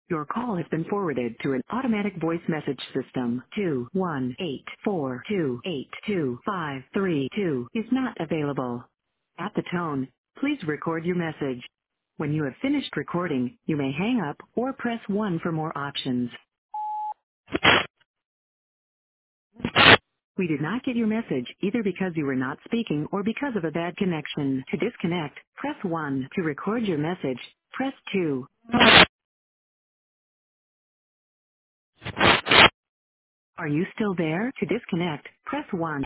Your call has been forwarded to an automatic voice message system. 21842825532 is not available. At the tone, please record your message. When you have finished recording, you may hang up or press 1 for more options. We did not get your message either because you were not speaking or because of a bad connection. To disconnect, press 1. To record your message, press 2. Are you still there? To disconnect, press 1.